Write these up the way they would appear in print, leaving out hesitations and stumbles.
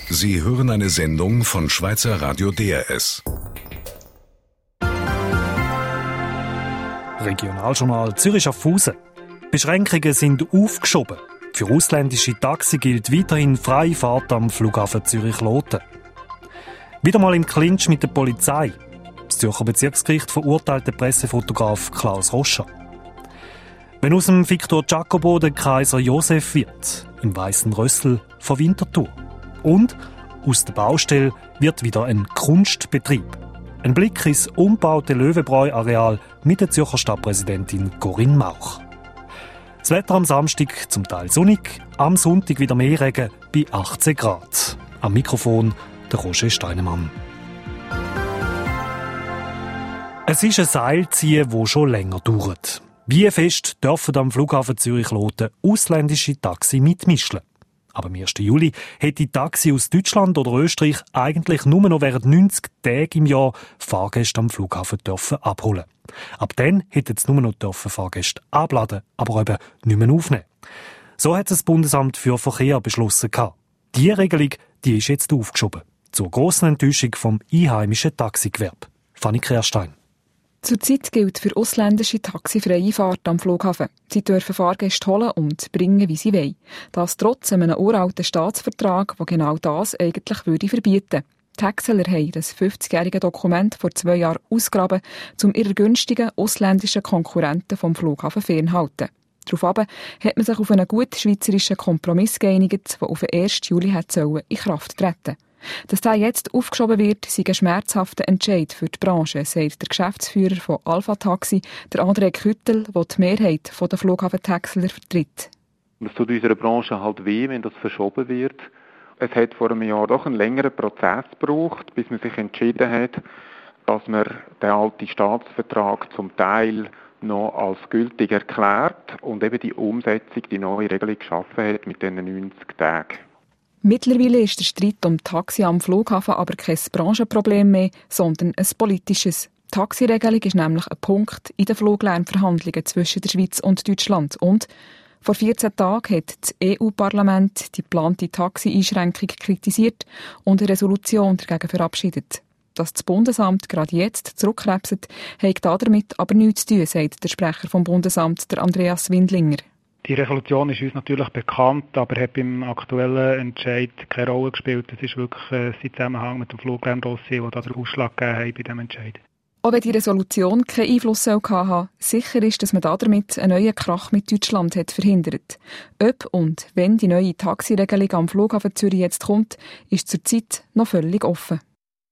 Sie hören eine Sendung von Schweizer Radio DRS. Regionaljournal Zürich-Schaffhausen. Beschränkungen sind aufgeschoben. Für ausländische Taxi gilt weiterhin freie Fahrt am Flughafen Zürich-Loten. Wieder mal im Clinch mit der Polizei. Das Zürcher Bezirksgericht verurteilt den Pressefotograf Klaus Roscher. Wenn aus dem Victor Giacobo der Kaiser Josef wird, im Weißen Rössel von Winterthur. Und aus der Baustelle wird wieder ein Kunstbetrieb. Ein Blick ins umgebaute Löwenbräu-Areal mit der Zürcher Stadtpräsidentin Corinne Mauch. Das Wetter am Samstag zum Teil sonnig, am Sonntag wieder mehr Regen bei 18 Grad. Am Mikrofon der Roger Steinemann. Es ist ein Seilziehen, das schon länger dauert. Wie fest dürfen am Flughafen Zürich-Loten ausländische Taxi mitmischen? Aber am 1. Juli hätte Taxi aus Deutschland oder Österreich eigentlich nur noch während 90 Tagen im Jahr Fahrgäste am Flughafen dürfen abholen. Ab dann hätten sie nur noch Fahrgäste abladen, aber eben nicht mehr aufnehmen. So hat das Bundesamt für Verkehr beschlossen. Diese Regelung ist jetzt aufgeschoben. Zur grossen Enttäuschung vom einheimischen Taxigewerbe. Fanny Kehrstein. Zurzeit gilt für ausländische Taxi freie Fahrt am Flughafen. Sie dürfen Fahrgäste holen und bringen, wie sie wollen. Das trotz einem uralten Staatsvertrag, der genau das eigentlich verbieten würde. Die Häckseler haben das 50-jährige Dokument vor 2 Jahren ausgegraben, um ihre günstigen ausländischen Konkurrenten vom Flughafen fernzuhalten. Daraufhin hat man sich auf einen guten schweizerischen Kompromiss geeinigt, der auf den 1. Juli in Kraft treten soll. Dass der jetzt aufgeschoben wird, sei ein schmerzhafter Entscheid für die Branche, sagt der Geschäftsführer von Alpha Taxi, der André Küttel, der die Mehrheit der Flughafentaxler vertritt. Es tut unserer Branche halt weh, wenn das verschoben wird. Es hat vor einem Jahr doch einen längeren Prozess gebraucht, bis man sich entschieden hat, dass man den alten Staatsvertrag zum Teil noch als gültig erklärt und eben die Umsetzung, die neue Regelung geschaffen hat mit diesen 90 Tagen. Mittlerweile ist der Streit um Taxi am Flughafen aber kein Branchenproblem mehr, sondern ein politisches. Die Taxiregelung ist nämlich ein Punkt in den Fluglärmverhandlungen zwischen der Schweiz und Deutschland. Und vor 14 Tagen hat das EU-Parlament die geplante Taxi-Einschränkung kritisiert und eine Resolution dagegen verabschiedet. Dass das Bundesamt gerade jetzt zurückkrebset, hat damit aber nichts zu tun, sagt der Sprecher vom Bundesamt, der Andreas Windlinger. Die Resolution ist uns natürlich bekannt, aber hat beim aktuellen Entscheid keine Rolle gespielt. Es ist wirklich sein Zusammenhang mit dem Fluglärmdossier, der da den Ausschlag gegeben hat bei diesem Entscheid. Auch wenn die Resolution keinen Einfluss haben, sicher ist, dass man damit einen neuen Krach mit Deutschland hat verhindert. Ob und wenn die neue Taxiregelung am Flughafen Zürich jetzt kommt, ist zurzeit noch völlig offen.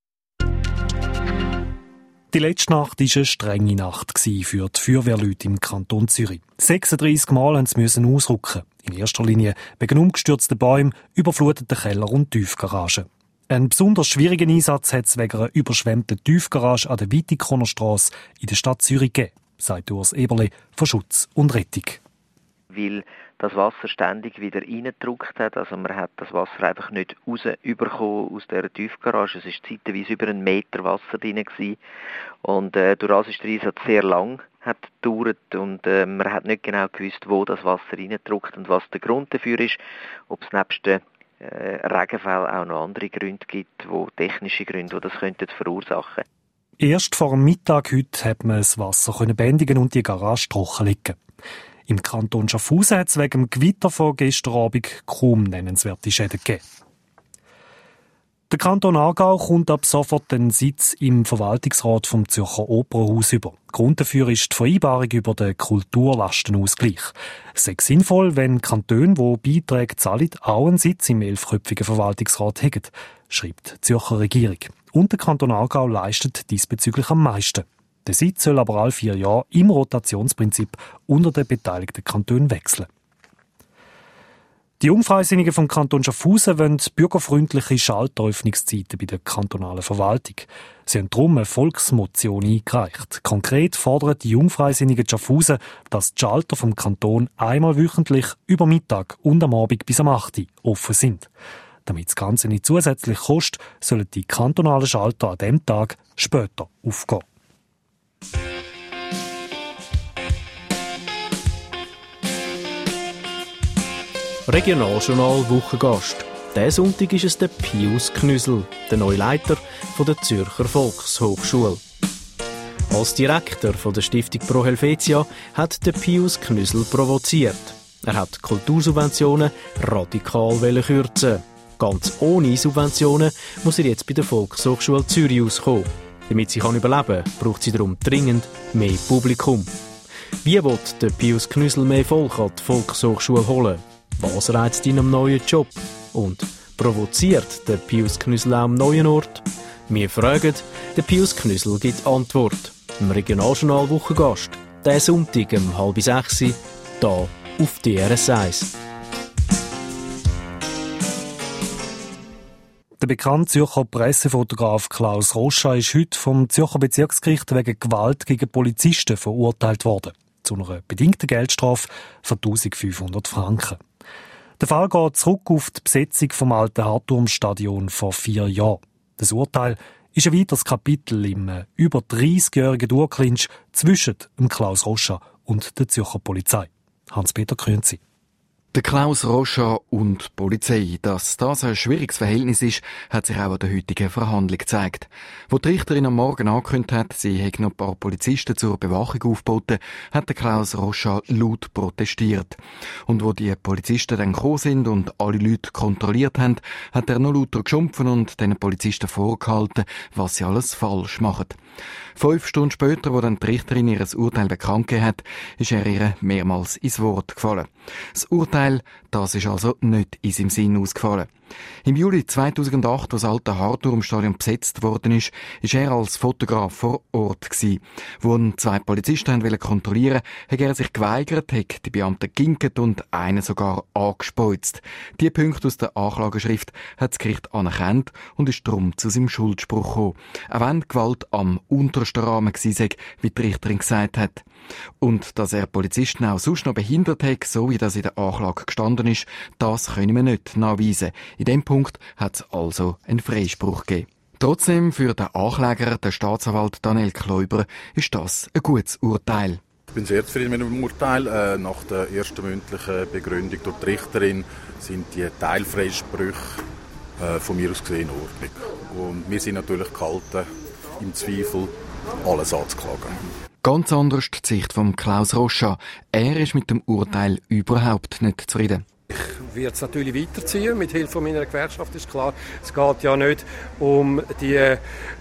Die letzte Nacht war eine strenge Nacht für die Feuerwehrleute im Kanton Zürich. 36 Mal mussten sie ausrücken. In erster Linie wegen umgestürzten Bäumen, überfluteten Keller und Tiefgaragen. Einen besonders schwierigen Einsatz hat es wegen einer überschwemmten Tiefgarage an der Weitikonerstrasse in der Stadt Zürich gegeben, sagt Urs Eberle von Schutz und Rettung. Weil das Wasser ständig wieder reingedrückt hat. Also man hat das Wasser einfach nicht rausbekommen aus dieser Tiefgarage. Es war zeitweise über 1 Meter Wasser drin gewesen. Und durch das ist der Einsatz sehr lang hat gedauert und man hat nicht genau gewusst, wo das Wasser reingedrückt und was der Grund dafür ist. Ob es nebst den Regenfällen auch noch andere Gründe gibt, technische Gründe, die das könnten verursachen. Erst vor dem Mittag heute hat man das Wasser bändigen und die Garage trocken liegen. Im Kanton Schaffhausen hat es wegen dem Gewitter von gestern Abend kaum nennenswerte Schäden gegeben. Der Kanton Aargau kommt ab sofort den Sitz im Verwaltungsrat vom Zürcher Opernhaus über. Grund dafür ist die Vereinbarung über den Kulturlastenausgleich. Es sei sinnvoll, wenn Kantone, die Beiträge zahlen, auch einen Sitz im 11-köpfigen Verwaltungsrat haben, schreibt die Zürcher Regierung. Und der Kanton Aargau leistet diesbezüglich am meisten. Der Sitz soll aber alle 4 Jahre im Rotationsprinzip unter den beteiligten Kantonen wechseln. Die Jungfreisinnigen vom Kanton Schaffhausen wollen bürgerfreundliche Schalteröffnungszeiten bei der kantonalen Verwaltung. Sie haben darum eine Volksmotion eingereicht. Konkret fordern die Jungfreisinnigen Schaffhausen, dass die Schalter vom Kanton einmal wöchentlich über Mittag und am Abend bis am 8 Uhr offen sind. Damit das Ganze nicht zusätzlich kostet, sollen die kantonalen Schalter an diesem Tag später aufgehen. Regionaljournal Wochengast. Diesen Sonntag ist es der Pius Knüssel, der neue Leiter der Zürcher Volkshochschule. Als Direktor der Stiftung Pro Helvetia hat der Pius Knüssel provoziert. Er hat Kultursubventionen radikal kürzen. Ganz ohne Subventionen muss er jetzt bei der Volkshochschule Zürich auskommen. Damit sie überleben kann, braucht sie darum dringend mehr Publikum. Wie will der Pius Knüssel mehr Volk an die Volkshochschule holen? Was reizt ihn am neuen Job? Und provoziert der Pius Knüssel auch am neuen Ort? Wir fragen, der Pius Knüssel gibt Antwort. Im Regionaljournal Wochengast, diesen Sonntag um 5:30 hier auf DRS1. Der bekannte Zürcher Pressefotograf Klaus Roscha ist heute vom Zürcher Bezirksgericht wegen Gewalt gegen Polizisten verurteilt worden. Zu einer bedingten Geldstrafe von 1500 Franken. Der Fall geht zurück auf die Besetzung vom alten Hartturmstadion vor 4 Jahren. Das Urteil ist ein weiteres Kapitel im über 30-jährigen Durchclinch zwischen dem Klaus Roscha und der Zürcher Polizei. Hans-Peter Grünzi. Der Klaus Roscha und die Polizei. Dass das ein schwieriges Verhältnis ist, hat sich auch an der heutigen Verhandlung gezeigt. Wo die Richterin am Morgen angekündigt hat, sie hätte noch ein paar Polizisten zur Bewachung aufgeboten, hat der Klaus Roscha laut protestiert. Und wo die Polizisten dann gekommen sind und alle Leute kontrolliert haben, hat er noch lauter geschumpfen und den Polizisten vorgehalten, was sie alles falsch machen. 5 Stunden später, wo dann die Richterin ihr Urteil bekannt gegeben hat, ist er ihr mehrmals ins Wort gefallen. Das Urteil, das ist also nicht in seinem Sinn ausgefallen. Im Juli 2008, als das alte Hartturmstadion besetzt worden ist, ist er als Fotograf vor Ort gewesen. Wo ihn 2 Polizisten wollten kontrollieren, hat er sich geweigert, hat die Beamten geginket und einen sogar angespeuzt. Die Punkte aus der Anklageschrift hat das Gericht anerkannt und ist darum zu seinem Schuldspruch gekommen. Auch wenn Gewalt am untersten Rahmen gewesen sei, wie die Richterin gesagt hat. Und dass er Polizisten auch sonst noch behindert hat, so wie das in der Anklage gestanden ist, das können wir nicht nachweisen. In dem Punkt hat es also einen Freispruch gegeben. Trotzdem, für den Ankläger, den Staatsanwalt Daniel Kläuber, ist das ein gutes Urteil. Ich bin sehr zufrieden mit dem Urteil. Nach der ersten mündlichen Begründung durch die Richterin sind die Teilfreisprüche von mir aus gesehen in Ordnung. Und wir sind natürlich gehalten, im Zweifel alles anzuklagen. Ganz anders die Sicht von Klaus Roscha. Er ist mit dem Urteil überhaupt nicht zufrieden. Ich werde es natürlich weiterziehen, mit Hilfe meiner Gewerkschaft, ist klar. Es geht ja nicht um die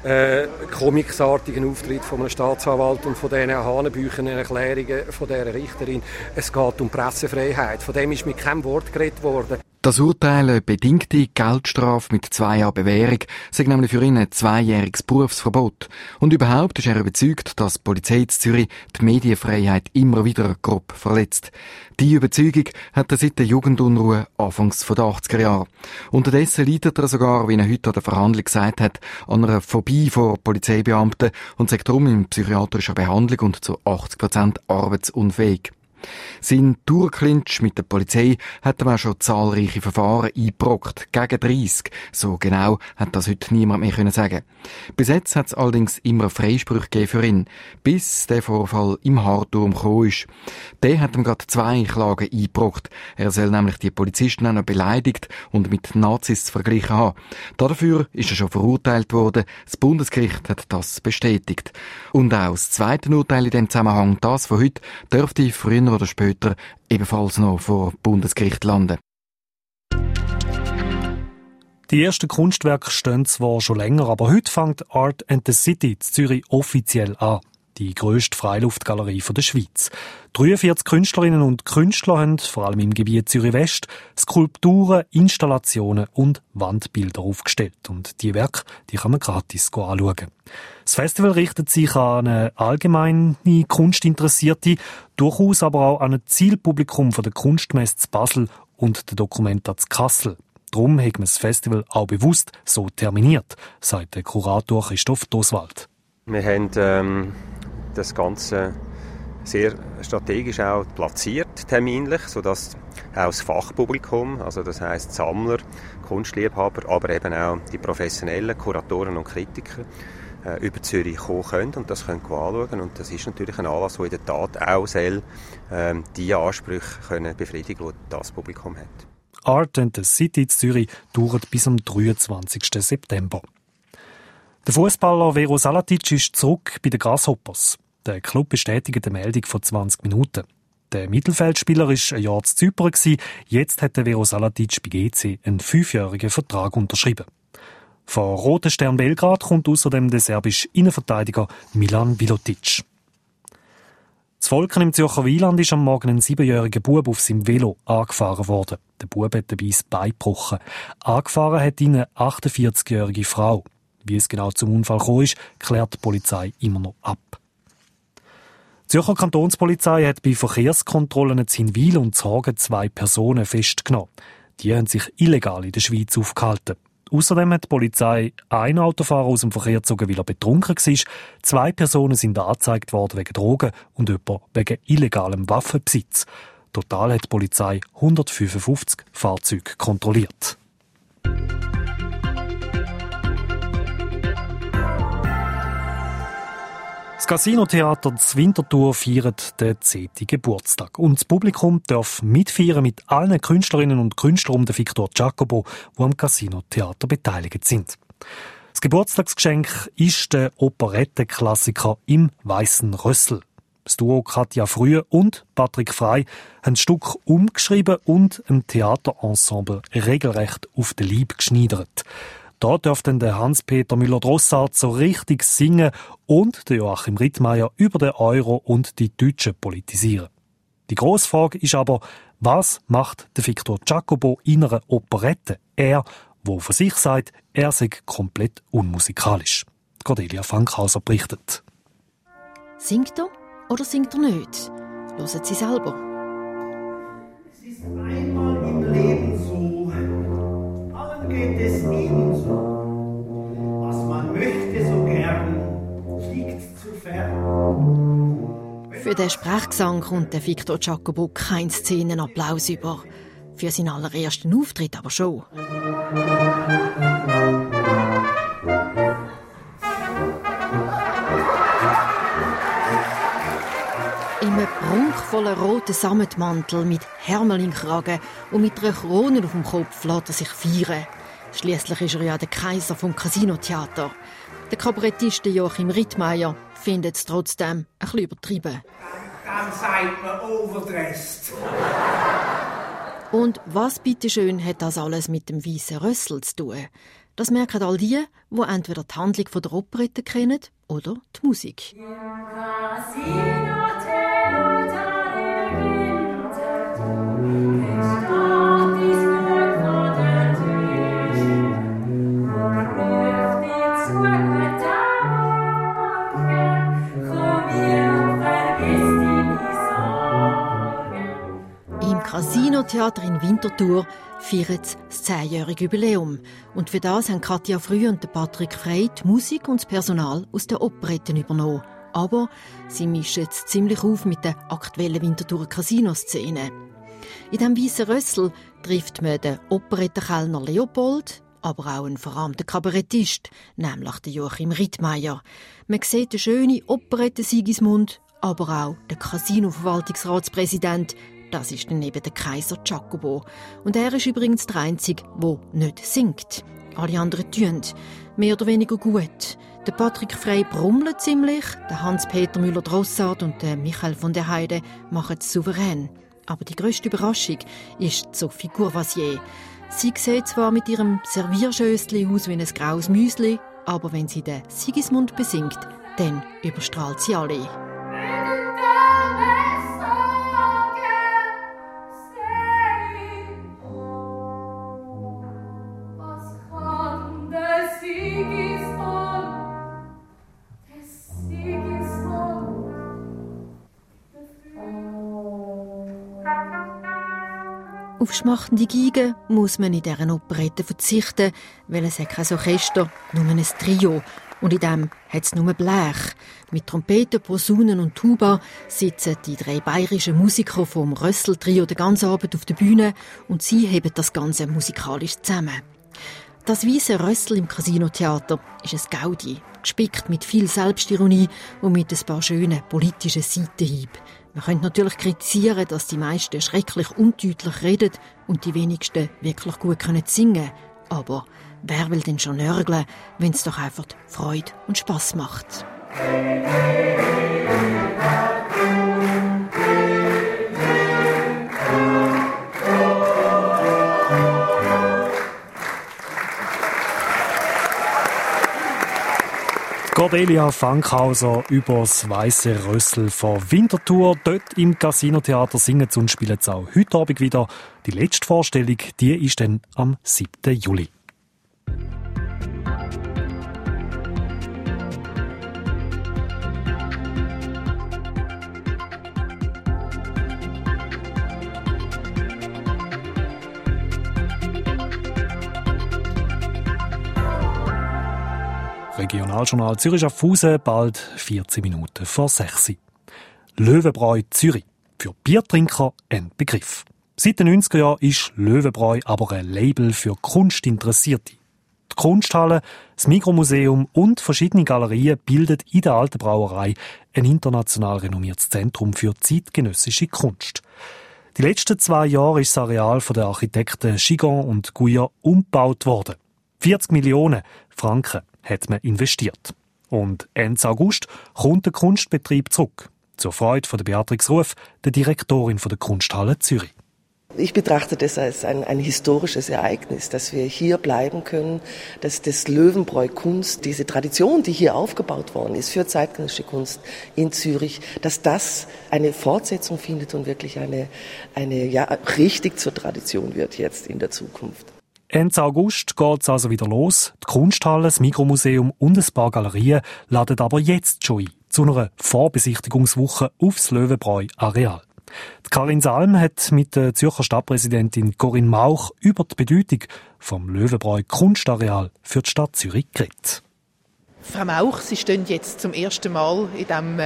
komiksartigen Auftritte von einem Staatsanwalt und von diesen hanebüchenen Erklärungen von dieser Richterin. Es geht um Pressefreiheit. Von dem ist mit keinem Wort geredet worden. Das Urteil, eine bedingte Geldstrafe mit 2 Jahren Bewährung, sei nämlich für ihn ein 2-jähriges Berufsverbot. Und überhaupt ist er überzeugt, dass die Polizei in Zürich die Medienfreiheit immer wieder grob verletzt. Die Überzeugung hat er seit der Jugendunruhe anfangs der 80er Jahre. Unterdessen leidet er sogar, wie er heute an der Verhandlung gesagt hat, an einer Phobie vor Polizeibeamten und sagt darum in psychiatrischer Behandlung und zu 80% arbeitsunfähig. Sein Durchclinch mit der Polizei hat ihm auch schon zahlreiche Verfahren eingebrockt, gegen 30. So genau hat das heute niemand mehr können sagen. Bis jetzt hat es allerdings immer Freisprüche gegeben für ihn, bis der Vorfall im Hartturm gekommen ist. Der hat ihm gerade 2 Klagen eingebrockt. Er soll nämlich die Polizisten auch noch beleidigt und mit Nazis verglichen haben. Dafür ist er schon verurteilt worden. Das Bundesgericht hat das bestätigt. Und auch das zweite Urteil in diesem Zusammenhang, das von heute, dürfte früher oder später ebenfalls noch vor Bundesgericht landen. Die ersten Kunstwerke stehen zwar schon länger, aber heute fängt Art and the City in Zürich offiziell an. Die grösste Freiluftgalerie der Schweiz. 43 Künstlerinnen und Künstler haben, vor allem im Gebiet Zürich-West, Skulpturen, Installationen und Wandbilder aufgestellt. Und die Werke, die kann man gratis anschauen. Das Festival richtet sich an eine allgemeine Kunstinteressierte, durchaus aber auch an ein Zielpublikum von der Kunstmesse zu Basel und der Documenta zu Kassel. Darum hat man das Festival auch bewusst so terminiert, sagt der Kurator Christoph Doswald. Wir haben das Ganze sehr strategisch auch platziert, terminlich, sodass auch das Fachpublikum, also das heisst Sammler, Kunstliebhaber, aber eben auch die professionellen Kuratoren und Kritiker über Zürich kommen können und das können anschauen. Und das ist natürlich ein Anlass, der in der Tat auch die Ansprüche befriedigen können, die das Publikum hat. Art and the City in Zürich dauert bis am 23. September. Der Fußballer Vero Salatic ist zurück bei den Grasshoppers. Der Club bestätigt eine Meldung von 20 Minuten. Der Mittelfeldspieler war ein Jahr zu Zypern. Jetzt hat Vero Salatic bei GC einen 5-jährigen Vertrag unterschrieben. Von Roten Stern Belgrad kommt außerdem der serbische Innenverteidiger Milan Vilotic. Das Volken im Zürcher Wieland ist am Morgen ein 7-jähriger Bub auf seinem Velo angefahren worden. Der Bub hat dabei das Bein gebrochen. Angefahren hat ihn eine 48-jährige Frau. Wie es genau zum Unfall gekommen ist, klärt die Polizei immer noch ab. Die Zürcher Kantonspolizei hat bei Verkehrskontrollen in Zinwil und Zhagen 2 Personen festgenommen. Die haben sich illegal in der Schweiz aufgehalten. Außerdem hat die Polizei einen Autofahrer aus dem Verkehr gezogen, weil er betrunken war. 2 Personen sind angezeigt worden wegen Drogen und jemand wegen illegalem Waffenbesitz. Total hat die Polizei 155 Fahrzeuge kontrolliert. Das Casino-Theater Winterthur feiert den 10. Geburtstag. Und das Publikum darf mitfeiern mit allen Künstlerinnen und Künstlern um den Victor Giacobo, die am Casino-Theater beteiligt sind. Das Geburtstagsgeschenk ist der Operettenklassiker «Im weißen Rössel». Das Duo Katja Frühe und Patrick Frey haben das Stück umgeschrieben und ein Theaterensemble regelrecht auf den Leib geschneidert. Da dürften der Hans-Peter Müller-Drossard so richtig singen und der Joachim Rittmeier über den Euro und die Deutschen politisieren. Die grosse Frage ist aber, was macht der Victor Giacobo in einer Operette? Er, wo von sich sagt, er sei komplett unmusikalisch. Cordelia Fankhauser berichtet. Singt er oder singt er nicht? Hören Sie selber. Es ist einmal im Leben so, allen geht es ebenso. Was man möchte so gern, liegt zu fern. Für den Sprechgesang kommt der Victor Giacobo keinen Szenenapplaus über. Für seinen allerersten Auftritt aber schon. Im prunkvollen roten Sammetmantel mit Hermelinkragen und mit einer Krone auf dem Kopf lässt er sich feiern. Schliesslich ist er ja der Kaiser vom Casino-Theater. Der Kabarettist Joachim Rittmeier findet es trotzdem ein bisschen übertrieben. Dann seid man overdressed. Und was bitteschön hat das alles mit dem weißen Rössel zu tun? Das merken all die entweder die Handlung der Operette kennen oder die Musik. Im Casino-Theater in Winterthur feiert das 10-jährige Jubiläum. Und für das haben Katja Früh und Patrick Frey die Musik und das Personal aus den Operetten übernommen. Aber sie mischen es ziemlich auf mit der aktuellen Winterthurer Casino-Szene. In diesem weißen Rössel trifft man den Operettenkellner Leopold, aber auch einen verarmten Kabarettist, nämlich den Joachim Rittmeier. Man sieht den schönen Operette-Sigismund, aber auch den Casino-Verwaltungsratspräsident. Das ist dann eben der Kaiser Giacobo. Und er ist übrigens der Einzige, der nicht singt. Alle anderen tun. Mehr oder weniger gut. Der Patrick Frey brummelt ziemlich, der Hans-Peter Müller-Drossard und der Michael von der Heide machen es souverän. Aber die grösste Überraschung ist Sophie Courvoisier. Sie sieht zwar mit ihrem Servierschössli aus wie ein graues Müsli, aber wenn sie den Sigismund besingt, dann überstrahlt sie alle. Auf schmachtende Geigen muss man in dieser Operette verzichten, weil es hat kein Orchester, nur ein Trio. Und in dem hat es nur Blech. Mit Trompeten, Posaunen und Tuba sitzen die 3 bayerischen Musiker vom Rössel-Trio den ganzen Abend auf der Bühne und sie heben das Ganze musikalisch zusammen. Das weisse Rössel im Casino-Theater ist ein Gaudi, gespickt mit viel Selbstironie und mit ein paar schönen politischen Seitenhieben. Man könnte natürlich kritisieren, dass die meisten schrecklich undeutlich reden und die wenigsten wirklich gut singen können. Aber wer will denn schon nörgeln, wenn es doch einfach Freude und Spass macht? Cordelia Fankhauser übers Weisse Rössel von Winterthur. Dort im Casino-Theater singen sie und spielen sie auch heute Abend wieder. Die letzte Vorstellung, die ist dann am 7. Juli. Regionaljournal Zürich auf Schaffhausen, bald 14 Minuten vor 6 Uhr. Löwenbräu Zürich. Für Biertrinker ein Begriff. Seit den 90er Jahren ist Löwenbräu aber ein Label für Kunstinteressierte. Die Kunsthalle, das Mikromuseum und verschiedene Galerien bilden in der alten Brauerei ein international renommiertes Zentrum für zeitgenössische Kunst. Die letzten 2 Jahre ist das Areal von den Architekten Gigon und Guyer umgebaut worden. 40 Millionen Franken hat man investiert. Und Ende August kommt der Kunstbetrieb zurück. Zur Freude von Beatrix Ruf, der Direktorin der Kunsthalle Zürich. Ich betrachte das als ein historisches Ereignis, dass wir hier bleiben können, dass das Löwenbräu Kunst, diese Tradition, die hier aufgebaut worden ist für zeitgenössische Kunst in Zürich, dass das eine Fortsetzung findet und wirklich eine richtig zur Tradition wird jetzt in der Zukunft. Ende August geht es also wieder los. Die Kunsthalle, das Mikromuseum und ein paar Galerien laden aber jetzt schon ein zu einer Vorbesichtigungswoche aufs Löwenbräu-Areal. Karin Salm hat mit der Zürcher Stadtpräsidentin Corinne Mauch über die Bedeutung vom Löwenbräu-Kunstareal für die Stadt Zürich geredet. Frau Mauch, Sie stehen jetzt zum ersten Mal in diesem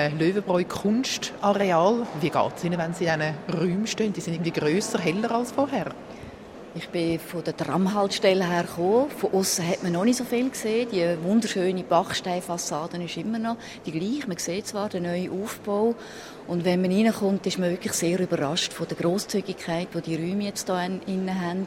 Löwenbräu-Kunstareal. Wie geht es Ihnen, wenn Sie in diesen Räumen stehen? Die sind irgendwie grösser, heller als vorher. Ich bin von der Tramhaltestelle her gekommen. Von außen hat man noch nicht so viel gesehen. Die wunderschöne Backsteinfassade ist immer noch die gleiche. Man sieht zwar den neuen Aufbau. Und wenn man reinkommt, ist man wirklich sehr überrascht von der Grosszügigkeit, die die Räume jetzt hier innen haben.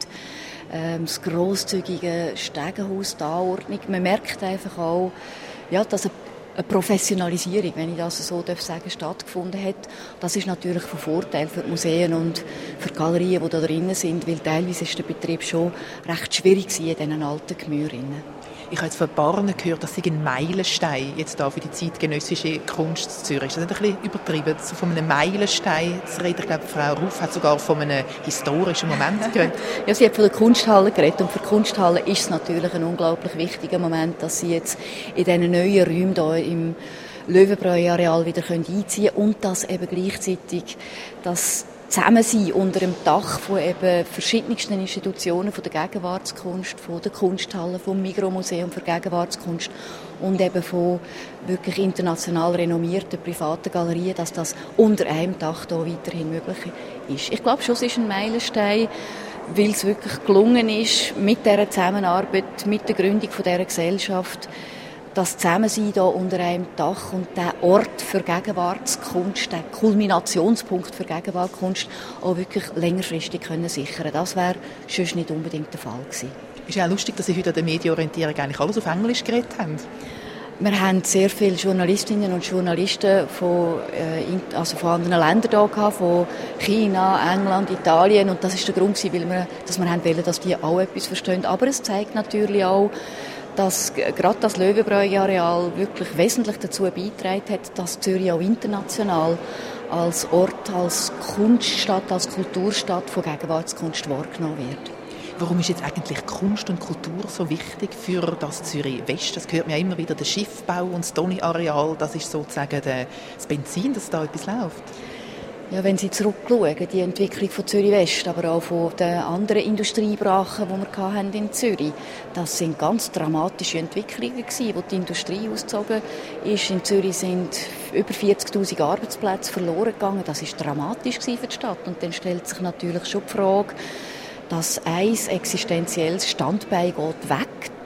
Das grosszügige Stegenhaus, die Anordnung. Man merkt einfach auch, dass eine Professionalisierung, wenn ich das so sagen darf, stattgefunden hat. Das ist natürlich von Vorteil für die Museen und für die Galerien, die da drinnen sind, weil teilweise ist der Betrieb schon recht schwierig in diesen alten Gemüren. Ich habe jetzt von Barnen gehört, dass sie ein Meilenstein jetzt da für die zeitgenössische Kunst in Zürich ist. Das ist ein bisschen übertrieben, so von einem Meilenstein zu reden. Ich glaube, Frau Ruf hat sogar von einem historischen Moment geredet. Ja, sie hat von der Kunsthalle geredet und für die Kunsthalle ist es natürlich ein unglaublich wichtiger Moment, dass sie jetzt in diesen neuen Räumen hier im Löwenbräu-Areal wieder einziehen können und dass eben gleichzeitig das Zusammensein unter dem Dach von eben verschiedensten Institutionen, von der Gegenwartskunst, von der Kunsthalle, vom Mikromuseum für Gegenwartskunst und eben von wirklich international renommierten privaten Galerien, dass das unter einem Dach hier weiterhin möglich ist. Ich glaube schon, es ist ein Meilenstein, weil es wirklich gelungen ist, mit dieser Zusammenarbeit, mit der Gründung von dieser Gesellschaft, das Zusammensein hier unter einem Dach und der Ort für Gegenwartskunst, der Kulminationspunkt für Gegenwartskunst auch wirklich längerfristig können sichern. Das wäre sonst nicht unbedingt der Fall gewesen. Ist ja auch lustig, dass Sie heute an der Medienorientierung eigentlich alles auf Englisch geredet haben. Wir haben sehr viele Journalistinnen und Journalisten von anderen Ländern hier gehabt, von China, England, Italien. Und das ist der Grund, dass wir wollten, dass die auch etwas verstehen. Aber es zeigt natürlich auch, dass gerade das Löwenbräu-Areal wirklich wesentlich dazu beigetragen hat, dass Zürich auch international als Ort, als Kunststadt, als Kulturstadt von Gegenwartskunst wahrgenommen wird. Warum ist jetzt eigentlich Kunst und Kultur so wichtig für das Zürich West? Das hört man ja immer wieder, der Schiffbau und das Toni-Areal, das ist sozusagen das Benzin, dass da etwas läuft. Ja, wenn Sie zurückschauen, die Entwicklung von Zürich West, aber auch von den anderen Industriebrachen, die wir hatten in Zürich, das sind ganz dramatische Entwicklungen gewesen, wo die Industrie ausgezogen ist. In Zürich sind über 40'000 Arbeitsplätze verloren gegangen. Das ist dramatisch für die Stadt. Und dann stellt sich natürlich schon die Frage, dass ein existenzielles Standbein geht weg.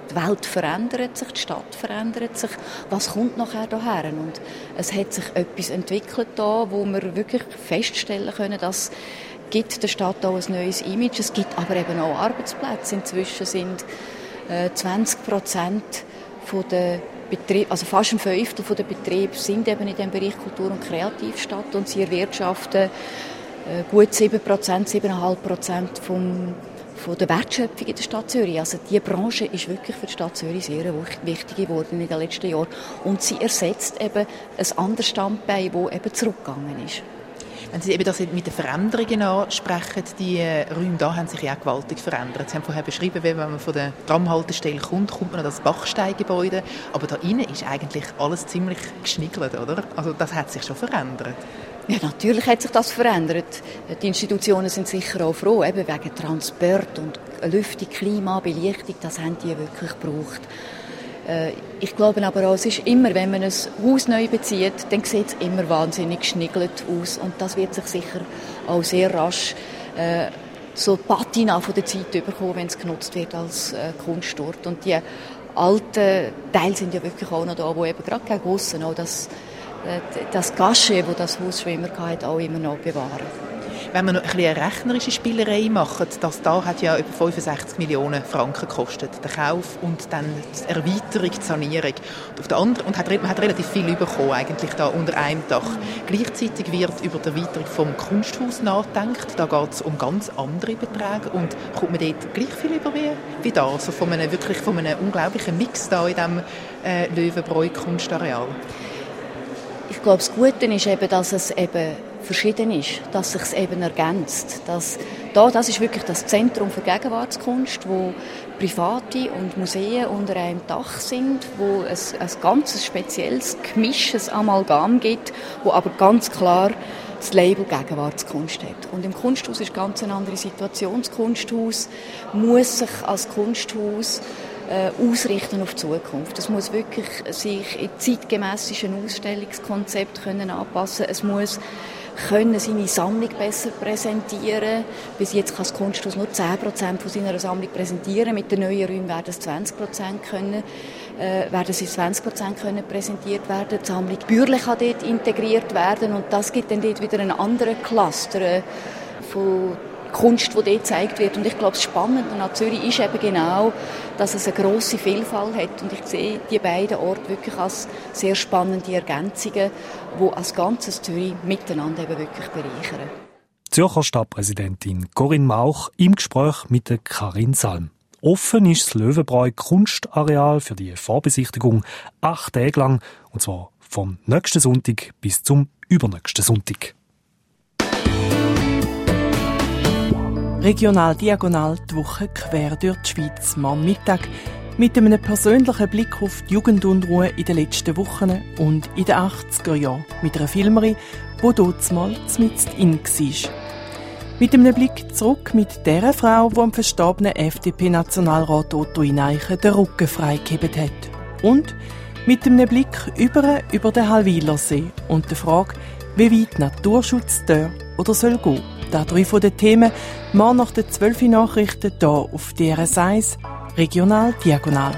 Die Welt verändert sich, die Stadt verändert sich. Was kommt nachher hierher? Und es hat sich etwas entwickelt da, wo wir wirklich feststellen können, dass gibt der Stadt auch ein neues Image. Es gibt aber eben auch Arbeitsplätze. Inzwischen sind 20% von der Betriebe, also fast ein Fünftel der Betriebe sind eben in dem Bereich Kultur- und Kreativstadt und sie erwirtschaften gut 7%, 7,5% von der Wertschöpfung in der Stadt Zürich. Also diese Branche ist wirklich für die Stadt Zürich sehr wichtig geworden in den letzten Jahren und sie ersetzt eben ein anderes Standbein, das eben zurückgegangen ist. Wenn Sie eben das mit den Veränderungen ansprechen, die Räume da haben sich ja auch gewaltig verändert. Sie haben vorher beschrieben, wenn man von der Tramhaltestelle kommt man an das Bachsteingebäude. Aber da innen ist eigentlich alles ziemlich geschniggelt, oder? Also das hat sich schon verändert. Ja, natürlich hat sich das verändert. Die Institutionen sind sicher auch froh, eben wegen Transport und Lüftung, Klima, Belichtung, das haben die wirklich gebraucht. Ich glaube aber auch, es ist immer, wenn man ein Haus neu bezieht, dann sieht es immer wahnsinnig geschniggelt aus. Und das wird sich sicher auch sehr rasch so Patina von der Zeit bekommen, wenn es genutzt wird als Kunstort. Und die alten Teile sind ja wirklich auch noch da, wo eben gerade gegen aussen auch das Gachet, das das Haus schon immer hatte, auch immer noch bewahren. Wenn wir noch ein bisschen eine rechnerische Spielerei machen, das da hat ja über 65 Millionen Franken gekostet, der Kauf und dann die Erweiterung, die Sanierung. Und, auf der anderen, und man hat relativ viel bekommen, eigentlich da unter einem Dach. Gleichzeitig wird über die Erweiterung vom Kunsthaus nachgedacht. Da geht es um ganz andere Beträge und kommt man dort gleich viel über wie da, also von einem unglaublichen Mix da in diesem Löwenbräu-Kunstareal. Ich glaube, das Gute ist eben, dass es eben verschieden ist, dass es sich eben ergänzt. Das ist wirklich das Zentrum für Gegenwartskunst, wo Private und Museen unter einem Dach sind, wo es ein ganz spezielles, gemischtes Amalgam gibt, wo aber ganz klar das Label Gegenwartskunst hat. Und im Kunsthaus ist ganz eine andere Situation. Das Kunsthaus muss sich als Kunsthaus ausrichten auf die Zukunft. Es muss wirklich sich in zeitgemässischen Ausstellungskonzept anpassen. Es muss seine Sammlung besser präsentieren. Bis jetzt kann das Kunsthaus nur 10% von seiner Sammlung präsentieren. Mit den neuen Räumen werden es 20% können präsentiert werden. Die Sammlung Bürle kann dort integriert werden und das gibt dann dort wieder einen anderen Cluster von Kunst, die dort gezeigt wird. Und ich glaube, das Spannende an Zürich ist eben genau, dass es eine grosse Vielfalt hat. Und ich sehe die beiden Orte wirklich als sehr spannende Ergänzungen, die als ganzes Zürich miteinander eben wirklich bereichern. Zürcher Stadtpräsidentin Corinne Mauch im Gespräch mit der Karin Salm. Offen ist das Löwenbräu Kunstareal für die Vorbesichtigung 8 Tage lang, und zwar vom nächsten Sonntag bis zum übernächsten Sonntag. Regional diagonal die Woche quer durch die Schweiz. Morgen Mittag mit einem persönlichen Blick auf die Jugendunruhe in den letzten Wochen und in den 80er Jahren mit einer Filmerin, die dort mal mitten in war. Mit einem Blick zurück mit der Frau, die am verstorbenen FDP-Nationalrat Otto Ineichen den Rücken freigegeben hat. Und mit einem Blick über den Hallwilersee und der Frage, wie weit Naturschutz darf oder soll gehen. Da 3 von den Themen, mal nach den 12 Nachrichten hier auf DRS1, regional diagonal.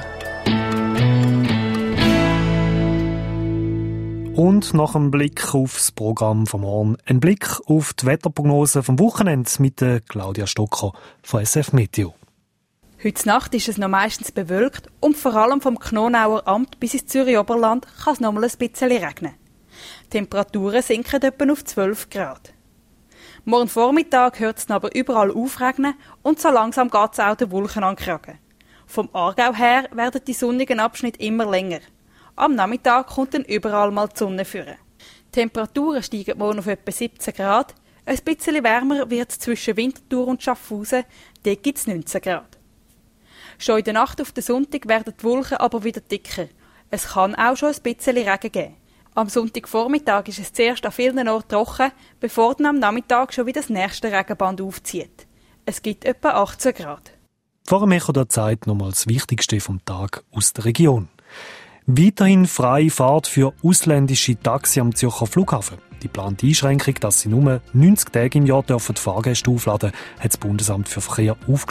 Und nach einem Blick aufs Programm vom Morgen, ein Blick auf die Wetterprognose vom Wochenende mit der Claudia Stocker von SF Meteo. Heute Nacht ist es noch meistens bewölkt und vor allem vom Knonauer Amt bis ins Zürich-Oberland kann es noch mal ein bisschen regnen. Die Temperaturen sinken etwa auf 12 Grad. Morgen Vormittag hört es aber überall aufregnen und so langsam geht es auch den Wolken an den Kragen. Vom Aargau her werden die sonnigen Abschnitte immer länger. Am Nachmittag kommt dann überall mal die Sonne führen. Die Temperaturen steigen morgen auf etwa 17 Grad. Ein bisschen wärmer wird es zwischen Winterthur und Schaffhausen. Dort gibt es 19 Grad. Schon in der Nacht auf den Sonntag werden die Wolken aber wieder dicker. Es kann auch schon ein bisschen Regen geben. Am Sonntagvormittag ist es zuerst an vielen Orten trocken, bevor dann am Nachmittag schon wieder das nächste Regenband aufzieht. Es gibt etwa 18 Grad. Vor dem Echo der Zeit nochmal das Wichtigste vom Tag aus der Region. Weiterhin freie Fahrt für ausländische Taxi am Zürcher Flughafen. Die geplante Einschränkung, dass sie nur 90 Tage im Jahr dürfen Fahrgäste aufladen, hat das Bundesamt für Verkehr aufgeschoben.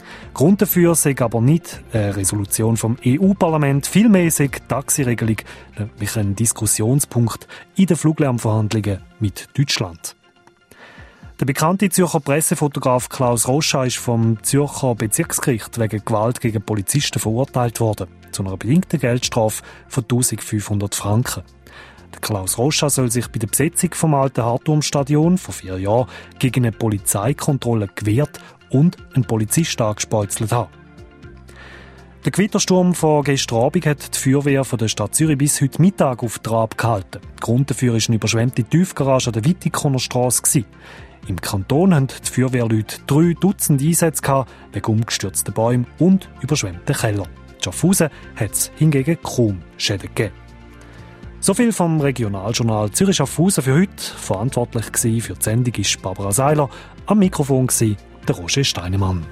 Grund dafür sei aber nicht eine Resolution vom EU-Parlament, vielmehr sei die Taxiregelung nämlich ein Diskussionspunkt in den Fluglärmverhandlungen mit Deutschland. Der bekannte Zürcher Pressefotograf Klaus Roscha ist vom Zürcher Bezirksgericht wegen Gewalt gegen Polizisten verurteilt worden, zu einer bedingten Geldstrafe von 1500 Franken. Der Klaus Roscha soll sich bei der Besetzung vom alten Hartturmstadion vor 4 Jahren gegen eine Polizeikontrolle gewehrt und einen Polizisten angespeuzelt haben. Der Gewittersturm von gestern Abend hat die Feuerwehr von der Stadt Zürich bis heute Mittag auf Trab gehalten. Grund dafür war eine überschwemmte Tiefgarage an der Wittikoner Strasse. Im Kanton hatten die Feuerwehrleute 3 Dutzend Einsätze wegen umgestürzten Bäumen und überschwemmten Keller. In Schaffhausen hat es hingegen kaum Schäden gegeben. So viel vom Regionaljournal Zürich-Schaffhausen für heute. Verantwortlich für die Sendung ist Barbara Seiler. Am Mikrofon war der Roger Steinemann.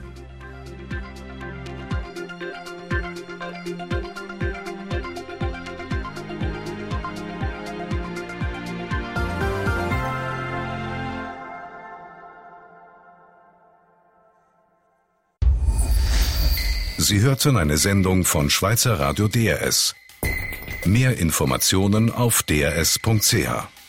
Sie hörten eine Sendung von Schweizer Radio DRS. Mehr Informationen auf drs.ch.